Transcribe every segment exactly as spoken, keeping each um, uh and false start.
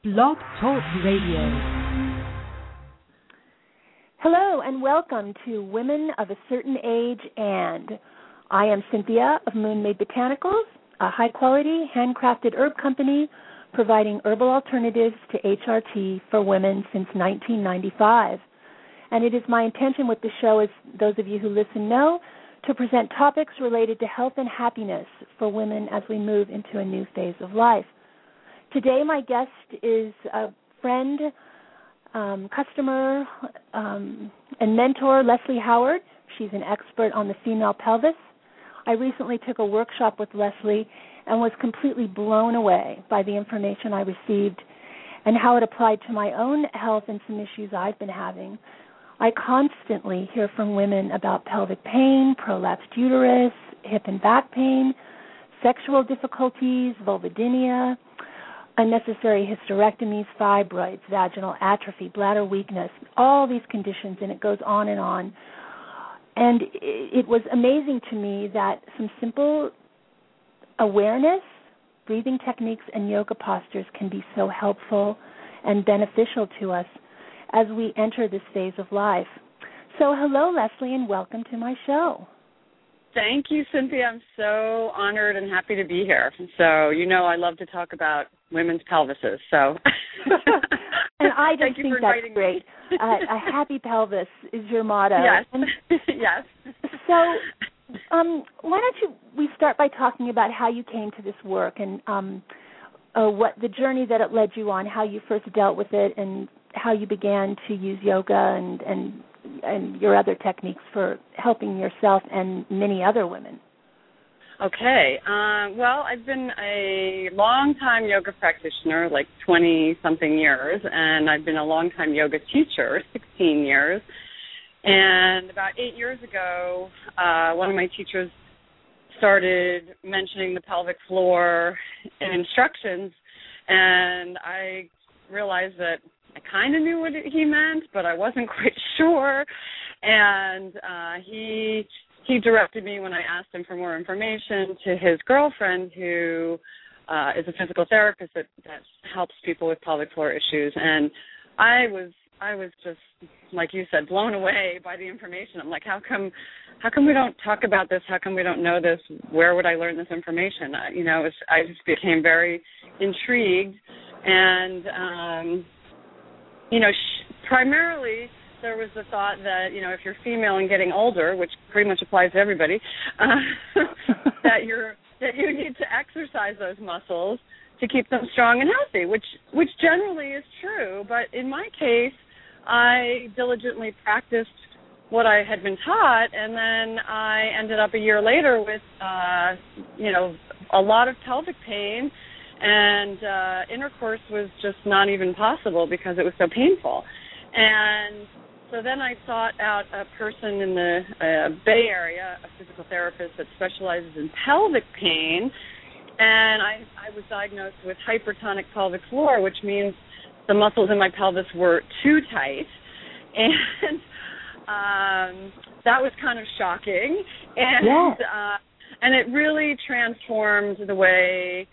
Blog Talk Radio. Hello and welcome to Women of a Certain Age and I am Cynthia of Moon Made Botanicals, a high-quality, handcrafted herb company providing herbal alternatives to H R T for women since nineteen ninety-five. And it is my intention with the show, as those of you who listen know, to present topics related to health and happiness for women as we move into a new phase of life. Today my guest is a friend, um, customer, um, and mentor, Leslie Howard. She's an expert on the female pelvis. I recently took a workshop with Leslie and was completely blown away by the information I received and how it applied to my own health and some issues I've been having. I constantly hear from women about pelvic pain, prolapsed uterus, hip and back pain, sexual difficulties, vulvodynia, unnecessary hysterectomies, fibroids, vaginal atrophy, bladder weakness, all these conditions, and it goes on and on. And it was amazing to me that some simple awareness, breathing techniques, and yoga postures can be so helpful and beneficial to us as we enter this phase of life. So hello, Leslie, and welcome to my show. Thank you, Cynthia. I'm so honored and happy to be here. So, you know, I love to talk about women's pelvises. So, and I just Thank think you for that's inviting great. Me. uh, a happy pelvis is your motto. Yes. And yes. So, um, why don't you we start by talking about how you came to this work and um, uh, what the journey that it led you on, how you first dealt with it, and how you began to use yoga and and and your other techniques for helping yourself and many other women. Okay. Uh, well, I've been a long-time yoga practitioner, like twenty-something years, and I've been a long-time yoga teacher, sixteen years. And about eight years ago, uh, one of my teachers started mentioning the pelvic floor in instructions, and I realized that I kind of knew what he meant, but I wasn't quite sure. And uh, he he directed me, when I asked him for more information, to his girlfriend, who uh, is a physical therapist that, that helps people with pelvic floor issues. And I was I was just, like you said, blown away by the information. I'm like, how come how come we don't talk about this? How come we don't know this? Where would I learn this information? Uh, you know, it was, I just became very intrigued. And um, you know, sh- primarily there was the thought that, you know, if you're female and getting older, which pretty much applies to everybody, uh, that you're that you need to exercise those muscles to keep them strong and healthy, which which generally is true. But in my case, I diligently practiced what I had been taught, and then I ended up a year later with, uh, you know, a lot of pelvic pain. And uh, intercourse was just not even possible because it was so painful. And so then I sought out a person in the uh, Bay Area, a physical therapist that specializes in pelvic pain, and I, I was diagnosed with hypertonic pelvic floor, which means the muscles in my pelvis were too tight. And um, that was kind of shocking. And, yeah. uh, and it really transformed the way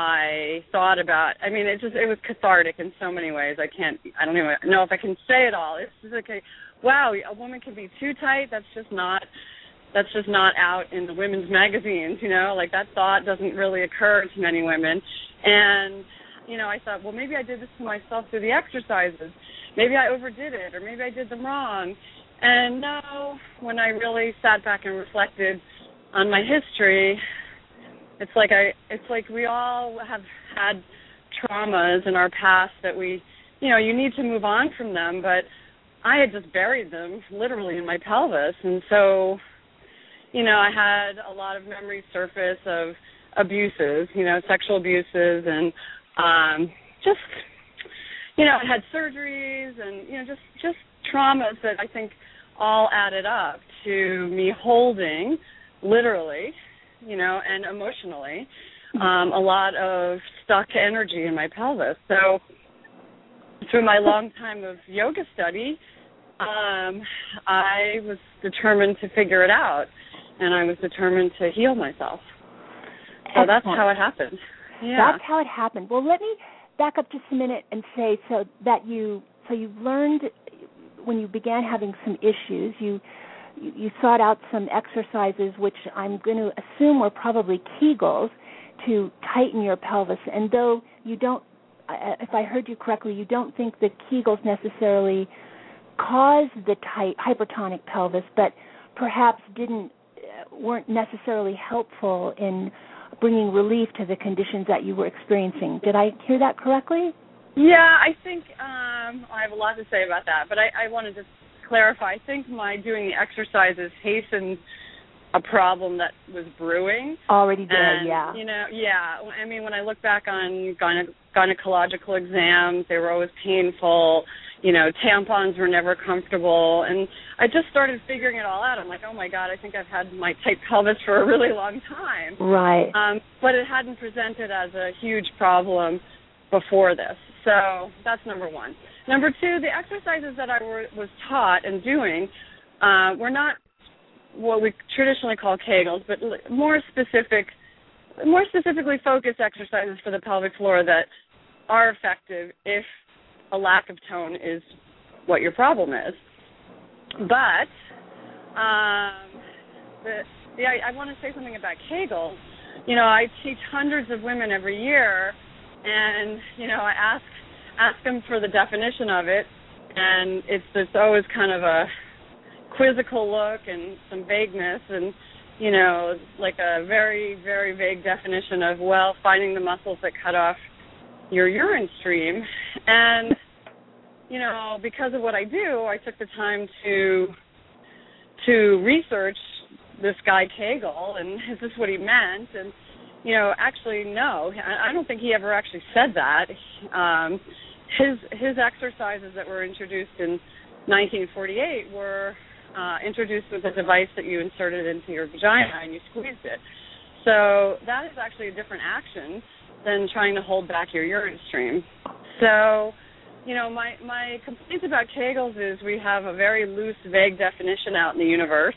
I thought about, I mean, it just, it was cathartic in so many ways. I can't, I don't even know if I can say it all. It's just like, a, wow, a woman can be too tight. That's just not, that's just not out in the women's magazines, you know, like that thought doesn't really occur to many women. And, you know, I thought, well, maybe I did this to myself through the exercises. Maybe I overdid it, or maybe I did them wrong. And no, when I really sat back and reflected on my history, It's like I. It's like we all have had traumas in our past that we, you know, you need to move on from them. But I had just buried them literally in my pelvis, and so, you know, I had a lot of memories surface of abuses, you know, sexual abuses, and um, just, you know, I had surgeries, and you know, just just traumas that I think all added up to me holding, literally, you know, and emotionally, um, a lot of stuck energy in my pelvis. So through my long time of yoga study, um, I was determined to figure it out, and I was determined to heal myself. So Excellent. that's how it happened. Yeah. That's how it happened. Well, let me back up just a minute and say so that you so you learned when you began having some issues, you you sought out some exercises which I'm going to assume were probably Kegels to tighten your pelvis. And though you don't, if I heard you correctly, you don't think the Kegels necessarily cause the tight hypertonic pelvis, but perhaps didn't weren't necessarily helpful in bringing relief to the conditions that you were experiencing. Did I hear that correctly? Yeah, I think um, I have a lot to say about that, but I, I want to just clarify. I think my doing the exercises hastened a problem that was brewing. Already did, and, yeah. You know, yeah. I mean, when I look back on gyne- gynecological exams, they were always painful. You know, tampons were never comfortable. And I just started figuring it all out. I'm like, oh, my God, I think I've had my tight pelvis for a really long time. Right. Um, but it hadn't presented as a huge problem before this. So that's number one. Number two, the exercises that I were, was taught and doing uh, were not what we traditionally call Kegels, but more specific, more specifically focused exercises for the pelvic floor that are effective if a lack of tone is what your problem is. But um, the, the, I, I want to say something about Kegels. You know, I teach hundreds of women every year, and, you know, I ask ask them for the definition of it, and it's it's always kind of a quizzical look and some vagueness, and, you know, like a very, very vague definition of, well, finding the muscles that cut off your urine stream. And, you know, because of what I do, I took the time to to research this guy Kegel, and is this what he meant? And, you know, actually, no, I don't think he ever actually said that. Um, his his exercises that were introduced in nineteen forty-eight were uh, introduced with a device that you inserted into your vagina and you squeezed it. So that is actually a different action than trying to hold back your urine stream. So, you know, my, my complaint about Kegels is we have a very loose, vague definition out in the universe,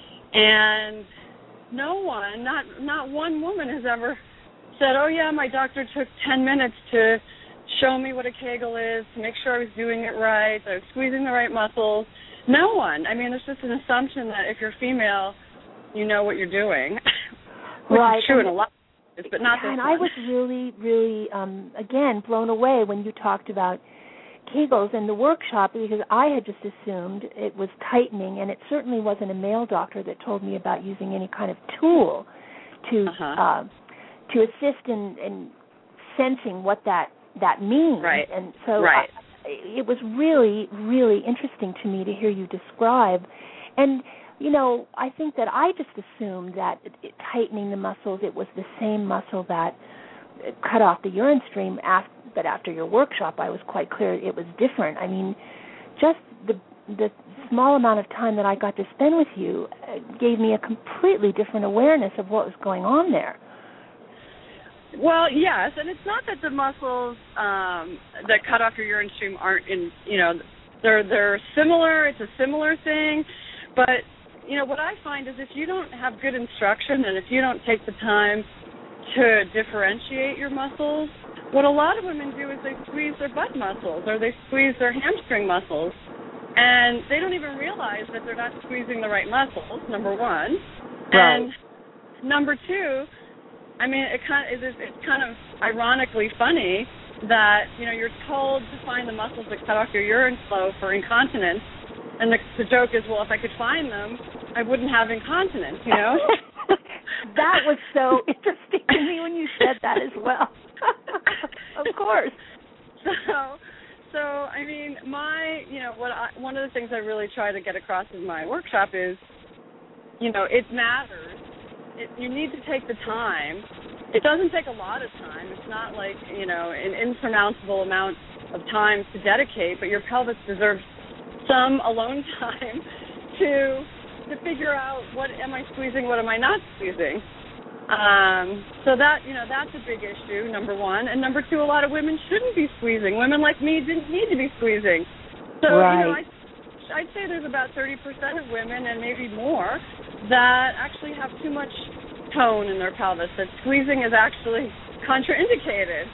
and no one, not not one woman has ever said, oh, yeah, my doctor took ten minutes to show me what a Kegel is, to make sure I was doing it right, that I was squeezing the right muscles. No one. I mean, it's just an assumption that if you're female, you know what you're doing, which right. is true and, in a lot of ways, but not this And one. I was really, really, um, again, blown away when you talked about Kegels in the workshop, because I had just assumed it was tightening, and it certainly wasn't a male doctor that told me about using any kind of tool to uh-huh. uh, to assist in, in sensing what that, that means. Right. And so right. I, it was really, really interesting to me to hear you describe. And, you know, I think that I just assumed that it, it, tightening the muscles, it was the same muscle that cut off the urine stream, after, but after your workshop I was quite clear it was different. I mean, just the the small amount of time that I got to spend with you gave me a completely different awareness of what was going on there. Well, yes, and it's not that the muscles um, that cut off your urine stream aren't in, you know, they're they're similar. It's a similar thing, but, you know, what I find is if you don't have good instruction and if you don't take the time to differentiate your muscles, what a lot of women do is they squeeze their butt muscles or they squeeze their hamstring muscles, and they don't even realize that they're not squeezing the right muscles, number one. Right. And number two, I mean, it kind of, it's, it's kind of ironically funny that, you know, you're told to find the muscles that cut off your urine flow for incontinence, and the, the joke is, well, if I could find them, I wouldn't have incontinence, you know? That was so interesting to me when you said that as well. Of course. So, so I mean, my, you know, what I, one of the things I really try to get across in my workshop is, you know, it matters. It, you need to take the time. It doesn't take a lot of time. It's not like, you know, an insurmountable amount of time to dedicate, but your pelvis deserves some alone time to to figure out what am I squeezing, what am I not squeezing. Um, so that, you know, that's a big issue, number one. And number two, a lot of women shouldn't be squeezing. Women like me didn't need to be squeezing. So, right. you know, I, I'd say there's about thirty percent of women and maybe more that actually have too much tone in their pelvis, that squeezing is actually contraindicated.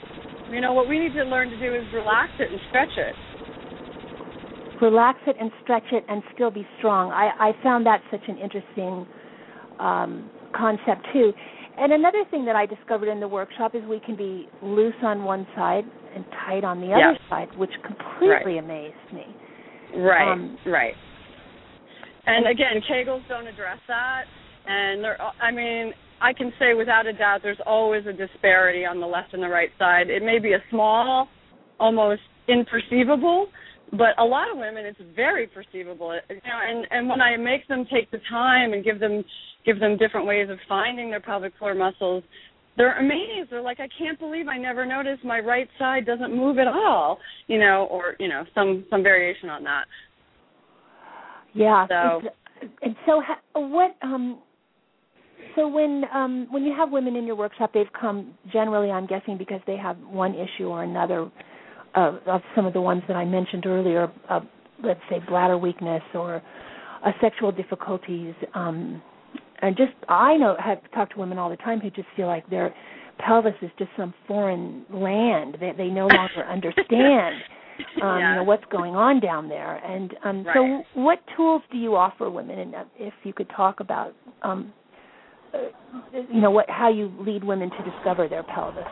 You know, what we need to learn to do is relax it and stretch it. Relax it and stretch it and still be strong. I, I found that such an interesting um, concept, too. And another thing that I discovered in the workshop is we can be loose on one side and tight on the other yes. side, which completely right. amazed me. Right, um, right. And again, Kegels don't address that. And, there, I mean, I can say without a doubt there's always a disparity on the left and the right side. It may be a small, almost imperceivable, but a lot of women, it's very perceivable. You know, and, and when I make them take the time and give them give them different ways of finding their pelvic floor muscles, they're amazed. They're like, I can't believe I never noticed my right side doesn't move at all, you know, or, you know, some, some variation on that. Yeah. So, and so what, um, so when um, when you have women in your workshop, they've come generally, I'm guessing, because they have one issue or another uh, of some of the ones that I mentioned earlier, uh, let's say bladder weakness or uh, sexual difficulties. Um, and just, I know, have talked to women all the time who just feel like their pelvis is just some foreign land. They, they no longer understand um, yeah. you know, what's going on down there. And um, right. so what tools do you offer women? And if you could talk about um, Uh, you know, what, how you lead women to discover their pelvis.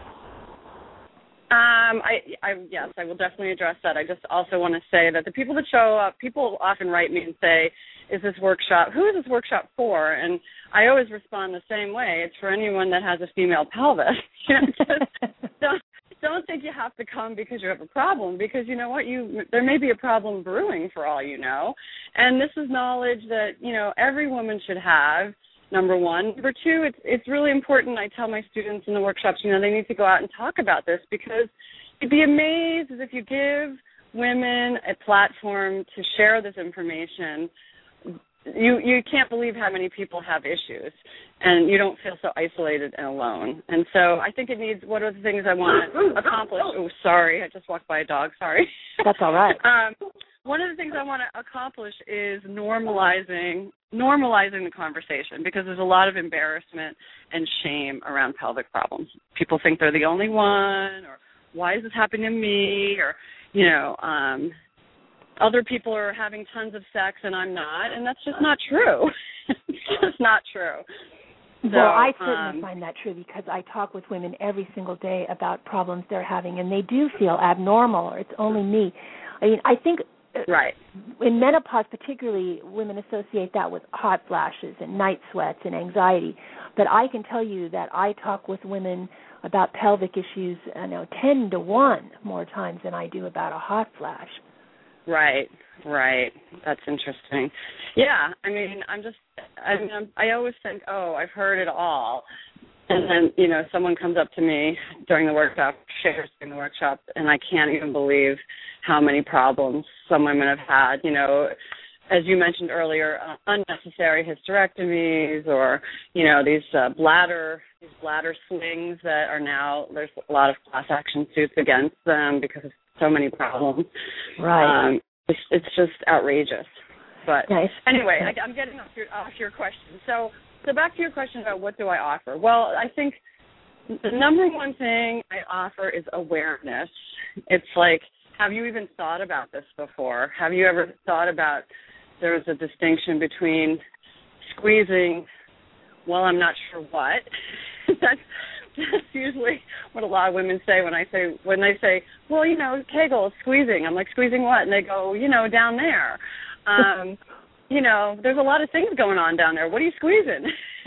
Um, I, I, yes, I will definitely address that. I just also want to say that the people that show up, people often write me and say, is this workshop, who is this workshop for? And I always respond the same way. It's for anyone that has a female pelvis. You know, just don't, don't think you have to come because you have a problem, because you know what, you there may be a problem brewing for all you know. And this is knowledge that, you know, every woman should have. Number one. Number two, it's it's really important. I tell my students in the workshops, you know, they need to go out and talk about this, because you'd be amazed if you give women a platform to share this information. You you can't believe how many people have issues, and you don't feel so isolated and alone. And so I think it needs, what are the things I want to accomplish? Oh, sorry, I just walked by a dog. Sorry. That's all right. um, one of the things I want to accomplish is normalizing normalizing the conversation, because there's a lot of embarrassment and shame around pelvic problems. People think they're the only one, or why is this happening to me, or, you know, um, other people are having tons of sex and I'm not, and that's just not true. It's just not true. So, well, I certainly um, find that true, because I talk with women every single day about problems they're having, and they do feel abnormal, or it's only me. I mean, I think right. in menopause particularly, women associate that with hot flashes and night sweats and anxiety. But I can tell you that I talk with women about pelvic issues, you know, ten to one more times than I do about a hot flash. Right, right. That's interesting. Yeah, I mean, I'm just, I mean, I'm, I always think, oh, I've heard it all. And then, you know, someone comes up to me during the workshop, shares during the workshop, and I can't even believe how many problems some women have had, you know, as you mentioned earlier, uh, unnecessary hysterectomies, or, you know, these uh, bladder these bladder slings that are now, there's a lot of class action suits against them because of so many problems. Right. Um, it's, it's just outrageous. But nice. anyway, I, I'm getting off your, off your question. So, so back to your question about what do I offer. Well, I think the number one thing I offer is awareness. It's like, have you even thought about this before? Have you ever thought about there's a distinction between squeezing, well, I'm not sure what. that's, that's usually what a lot of women say when I say, when they say, well, you know, Kegel, squeezing. I'm like, squeezing what? And they go, you know, down there. Um, you know, there's a lot of things going on down there. What are you squeezing?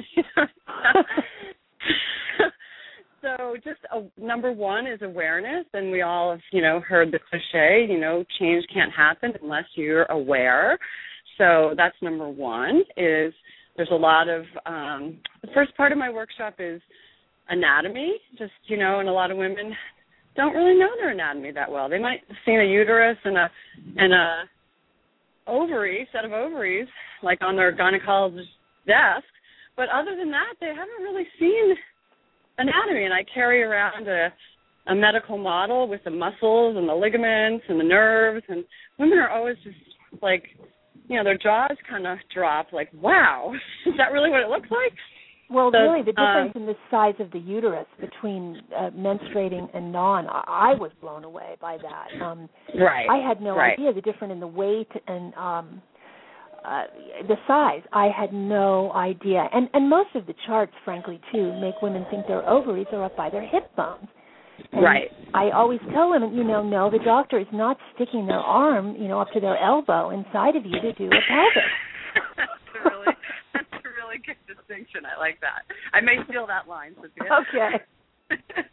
So just uh, number one is awareness, and we all have, you know, heard the cliche, you know, change can't happen unless you're aware. So that's number one, is there's a lot of, um, the first part of my workshop is anatomy, just, you know, and a lot of women don't really know their anatomy that well. They might have seen a uterus and a, and a ovary, set of ovaries, like on their gynecologist's desk, but other than that, they haven't really seen anatomy. And I carry around a, a medical model with the muscles and the ligaments and the nerves, and women are always just like, you know, their jaws kind of drop, like, wow, is that really what it looks like? Well, so, really, the difference um, in the size of the uterus between uh, menstruating and non, I, I was blown away by that. Um, right. I had no right. idea the difference in the weight and um, uh, the size. I had no idea. And, and most of the charts, frankly, too, make women think their ovaries are up by their hip bones. And right. I always tell women, you know, no, the doctor is not sticking their arm, you know, up to their elbow inside of you to do a pelvis. That's a really, that's a really good distinction. I like that. I may steal that line, Sophia. Okay.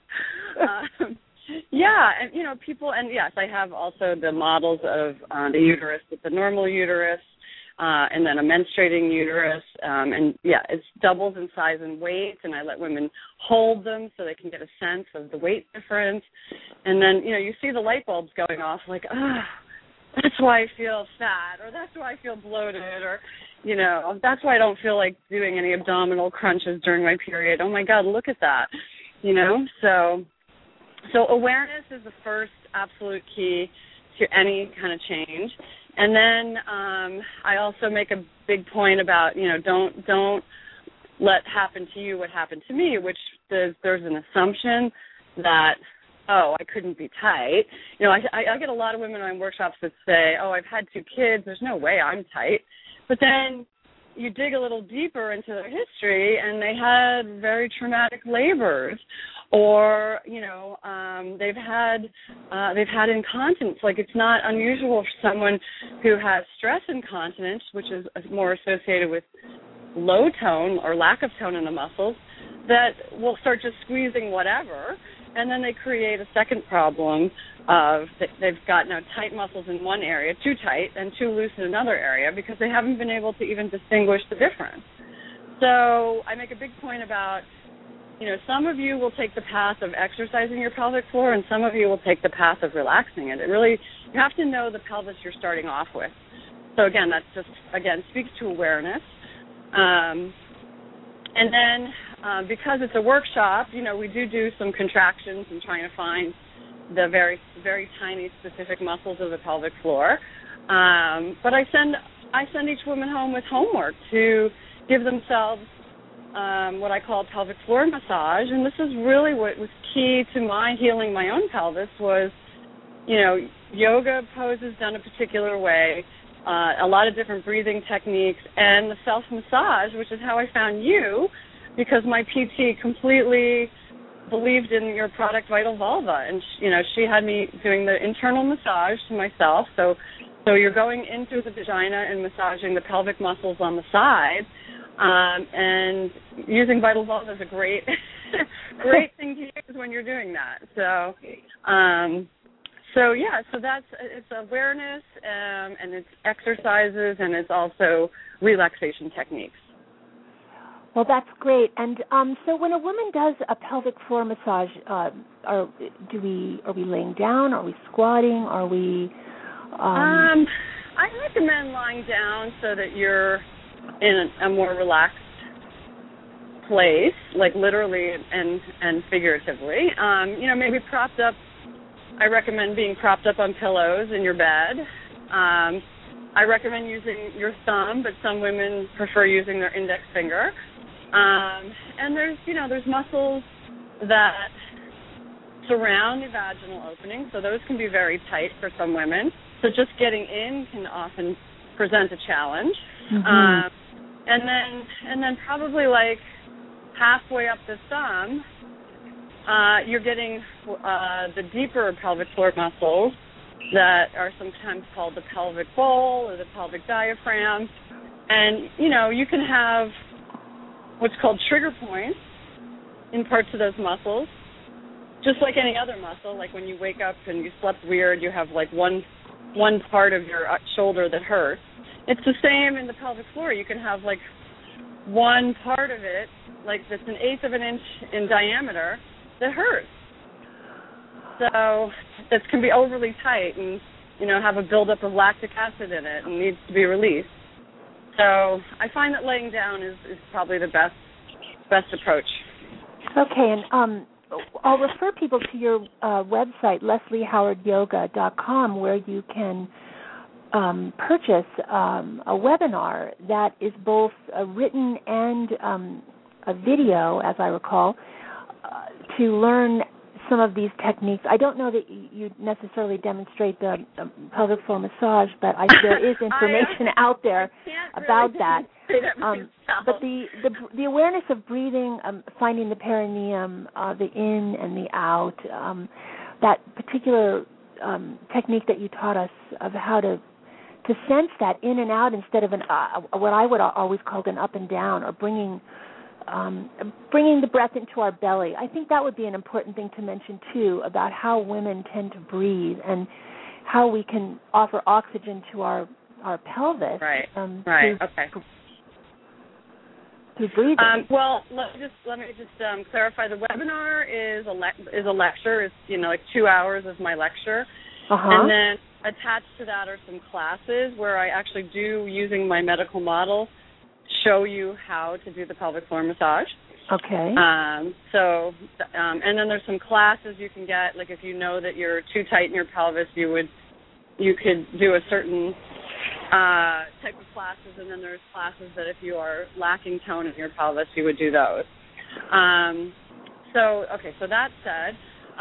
um, yeah, and you know, people, and yes, I have also the models of uh, the uterus with the normal uterus, uh, and then a menstruating uterus, um, and yeah, it doubles in size and weight, and I let women hold them so they can get a sense of the weight difference, and then you know, you see the light bulbs going off, like, ah. That's why I feel fat, or that's why I feel bloated, or, you know, that's why I don't feel like doing any abdominal crunches during my period. Oh, my God, look at that, you know? So so awareness is the first absolute key to any kind of change. And then um, I also make a big point about, you know, don't don't let happen to you what happened to me, which there's, there's an assumption that, oh, I couldn't be tight. You know, I, I, I get a lot of women in my workshops that say, oh, I've had two kids. There's no way I'm tight. But then you dig a little deeper into their history, and they had very traumatic labors, or you know, um, they've had uh, they've had incontinence. Like it's not unusual for someone who has stress incontinence, which is more associated with low tone or lack of tone in the muscles, that will start just squeezing whatever. And then they create a second problem of they've got now tight muscles in one area, too tight, and too loose in another area because they haven't been able to even distinguish the difference. So I make a big point about, you know, some of you will take the path of exercising your pelvic floor, and some of you will take the path of relaxing it. It really, you have to know the pelvis you're starting off with. So again, that's just, again, speaks to awareness. Um, and then uh, because it's a workshop, you know, we do do some contractions and trying to find the very, very tiny specific muscles of the pelvic floor. Um, but I send I send each woman home with homework to give themselves um, what I call pelvic floor massage. And this is really what was key to my healing my own pelvis was, you know, yoga poses done a particular way, Uh, a lot of different breathing techniques, and the self-massage, which is how I found you, because my P T completely believed in your product, Vital Vulva, and she, you know, she had me doing the internal massage to myself. So, so you're going into the vagina and massaging the pelvic muscles on the side, um, and using Vital Vulva is a great, great thing to use when you're doing that. So. Um, So, yeah, so that's, it's awareness, um, and it's exercises, and it's also relaxation techniques. Well, that's great. And um, so when a woman does a pelvic floor massage, uh, are, do we, are we laying down? Are we squatting? Are we... Um... Um, I recommend lying down so that you're in a, a more relaxed place, like literally and, and figuratively. Um, you know, maybe propped up. I recommend being propped up on pillows in your bed. Um, I recommend using your thumb, but some women prefer using their index finger. Um, and there's, you know, there's muscles that surround the vaginal opening, so those can be very tight for some women. So just getting in can often present a challenge. Mm-hmm. Um, and then, and then probably like halfway up the thumb, Uh, you're getting uh, the deeper pelvic floor muscles that are sometimes called the pelvic bowl or the pelvic diaphragm. And, you know, you can have what's called trigger points in parts of those muscles, just like any other muscle. Like when you wake up and you slept weird, you have like one one part of your shoulder that hurts. It's the same in the pelvic floor. You can have like one part of it, like that's an eighth of an inch in diameter, that hurts. So that can be overly tight and, you know, have a buildup of lactic acid in it and needs to be released. So I find that laying down is, is probably the best best approach. Okay, and um, I'll refer people to your uh, website, leslie howard yoga dot com, where you can um, purchase um, a webinar that is both uh, written and um, a video, as I recall, uh, to learn some of these techniques. I don't know that you necessarily demonstrate the um, pelvic floor massage, but I, there is information I, out there about really that. that um, but the, the the awareness of breathing, um, finding the perineum, uh, the in and the out, um, that particular um, technique that you taught us of how to to sense that in and out instead of an uh, what I would always call an up and down, or bringing um, bringing the breath into our belly. I think that would be an important thing to mention too, about how women tend to breathe and how we can offer oxygen to our our pelvis. Right. Um, right. Through, okay. Through breathing. Um, well, let me just let me just um, clarify. The webinar is a le- is a lecture. It's you know like two hours of my lecture, uh-huh. and then attached to that are some classes where I actually do, using my medical model, show you how to do the pelvic floor massage. Okay. Um, so, um, and then there's some classes you can get. Like if you know that you're too tight in your pelvis, you would, you could do a certain uh, type of classes. And then there's classes that if you are lacking tone in your pelvis, you would do those. Um, so, okay. So that said,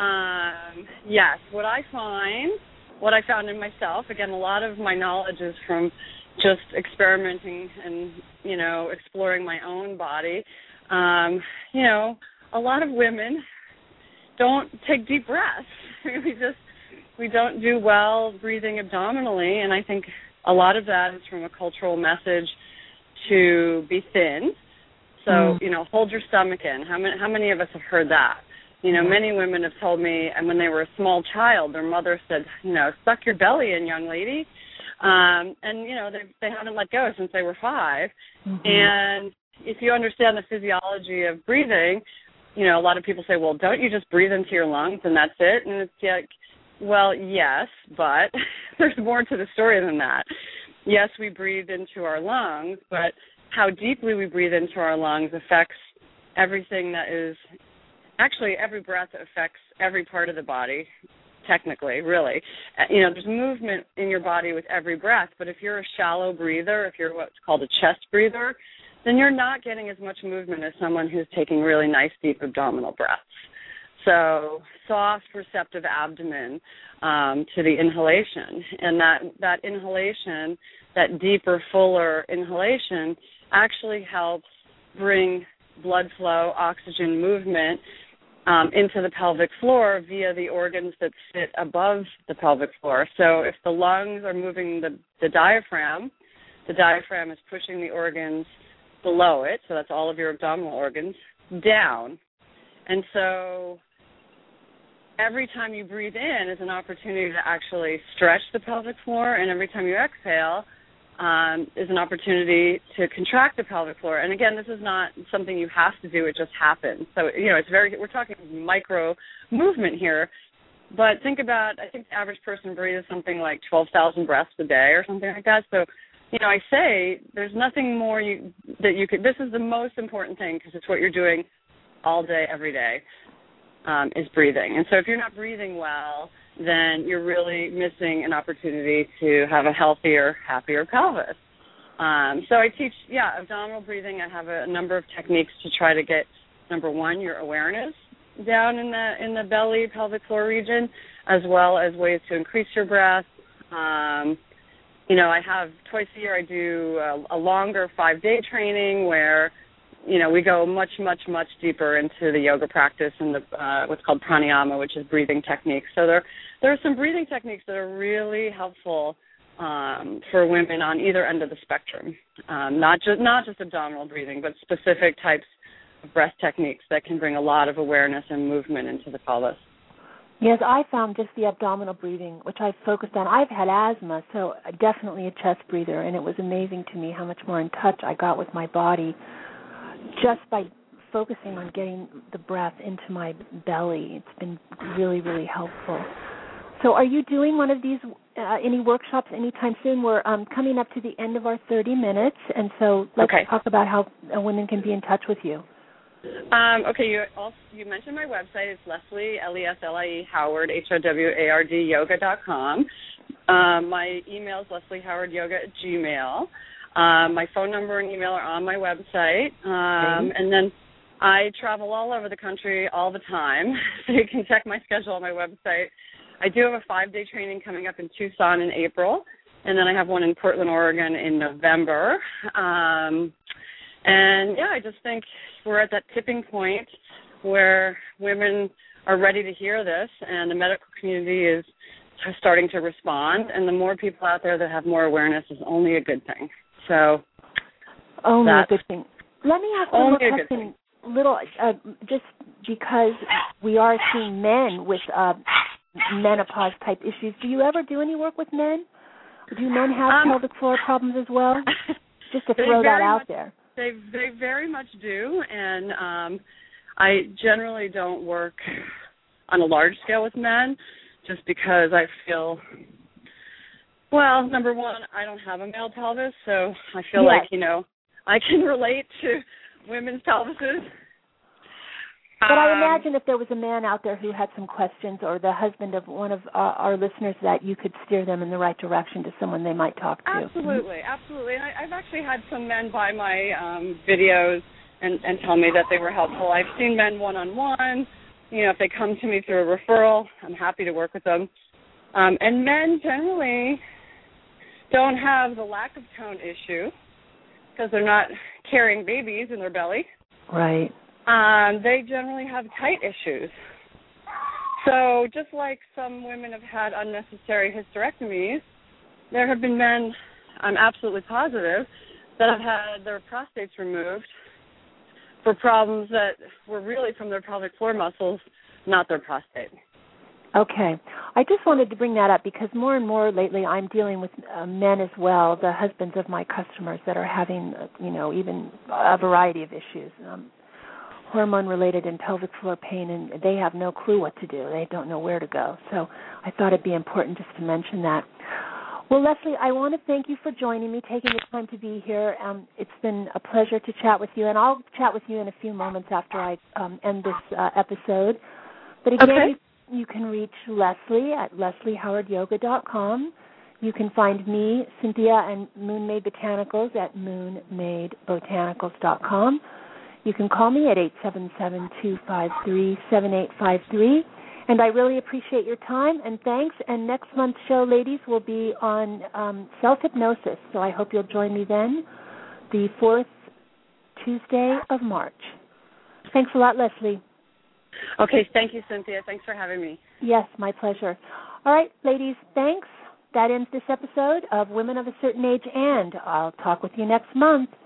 um, yes, what I find. What I found in myself, again, a lot of my knowledge is from just experimenting and, you know, exploring my own body. Um, you know, a lot of women don't take deep breaths. we just, we don't do well breathing abdominally, and I think a lot of that is from a cultural message to be thin. So, mm. you know, hold your stomach in. How many, how many of us have heard that? You know, many women have told me, and when they were a small child, their mother said, you know, suck your belly in, young lady. Um, and, you know, they, they haven't let go since they were five. Mm-hmm. And if you understand the physiology of breathing, you know, a lot of people say, well, don't you just breathe into your lungs and that's it? And it's like, well, yes, but there's more to the story than that. Yes, we breathe into our lungs, but how deeply we breathe into our lungs affects everything that is. Actually, every breath affects every part of the body, technically, really. You know, there's movement in your body with every breath, but if you're a shallow breather, if you're what's called a chest breather, then you're not getting as much movement as someone who's taking really nice, deep abdominal breaths. So soft, receptive abdomen um, to the inhalation. And that, that inhalation, that deeper, fuller inhalation, actually helps bring blood flow, oxygen, movement Um, into the pelvic floor via the organs that sit above the pelvic floor. So if the lungs are moving the, the diaphragm, the diaphragm is pushing the organs below it, so that's all of your abdominal organs, down. And so every time you breathe in is an opportunity to actually stretch the pelvic floor, and every time you exhale Um, is an opportunity to contract the pelvic floor. And again, this is not something you have to do, it just happens. So, you know, it's very, we're talking micro movement here, but think about, I think the average person breathes something like twelve thousand breaths a day or something like that. So, you know, I say there's nothing more you that you could, this is the most important thing because it's what you're doing all day, every day, um, is breathing. And so if you're not breathing well, then you're really missing an opportunity to have a healthier, happier pelvis. Um, so I teach, yeah, abdominal breathing. I have a number of techniques to try to get, number one, your awareness down in the in the belly, pelvic floor region, as well as ways to increase your breath. Um, you know, I have twice a year I do a, a longer five-day training where, you know, we go much, much, much deeper into the yoga practice and the uh, what's called pranayama, which is breathing techniques. So there, there are some breathing techniques that are really helpful um, for women on either end of the spectrum. Um, not just not just abdominal breathing, but specific types of breath techniques that can bring a lot of awareness and movement into the pelvis. Yes, I found just the abdominal breathing, which I've focused on. I've had asthma, so definitely a chest breather, and it was amazing to me how much more in touch I got with my body just by focusing on getting the breath into my belly. It's been really, really helpful. So are you doing one of these, uh, any workshops anytime soon? We're um, coming up to the end of our thirty minutes, and so let's okay. talk about how uh, women can be in touch with you. Um, okay, you also, you mentioned my website. It's Leslie, L E S L I E, Howard, H O W A R D, yoga dot com. Um, my email is leslie howard yoga at gmail. Um, my phone number and email are on my website. Um, okay. And then I travel all over the country all the time, so you can check my schedule on my website. I do have a five-day training coming up in Tucson in April, and then I have one in Portland, Oregon in November. Um, and, yeah, I just think we're at that tipping point where women are ready to hear this, and the medical community is starting to respond, and the more people out there that have more awareness is only a good thing. So only a good thing. Let me ask one more question, little, uh, just because we are seeing men with uh, menopause-type issues. Do you ever do any work with men? Do men have um, pelvic floor problems as well? Just to throw that out much, there. They they very much do, and um, I generally don't work on a large scale with men, just because I feel, well, number one, I don't have a male pelvis, so I feel yes. like, you know, I can relate to women's pelvises. But I um, imagine if there was a man out there who had some questions, or the husband of one of uh, our listeners, that you could steer them in the right direction to someone they might talk to. Absolutely, absolutely. And I, I've actually had some men buy my um, videos and, and tell me that they were helpful. I've seen men one-on-one. You know, if they come to me through a referral, I'm happy to work with them. Um, and men generally don't have the lack of tone issue because they're not carrying babies in their belly. Right. Um, they generally have tight issues. So just like some women have had unnecessary hysterectomies, there have been men, I'm absolutely positive, that have had their prostates removed for problems that were really from their pelvic floor muscles, not their prostate. Okay. I just wanted to bring that up because more and more lately I'm dealing with uh, men as well, the husbands of my customers that are having, uh, you know, even a variety of issues, um, hormone-related and pelvic floor pain, and they have no clue what to do. They don't know where to go. So I thought it'd be important just to mention that. Well, Leslie, I want to thank you for joining me, taking the time to be here. Um, it's been a pleasure to chat with you, and I'll chat with you in a few moments after I um, end this uh, episode. But again, okay. you, you can reach Leslie at leslie howard yoga dot com. You can find me, Cynthia, and Moonmade Botanicals at moonmade botanicals dot com. You can call me at eight seven seven, two five three, seven eight five three. And I really appreciate your time, and thanks. And next month's show, ladies, will be on um, self-hypnosis, so I hope you'll join me then, the fourth Tuesday of March. Thanks a lot, Leslie. Okay, thank you, Cynthia. Thanks for having me. Yes, my pleasure. All right, ladies, thanks. That ends this episode of Women of a Certain Age, and I'll talk with you next month.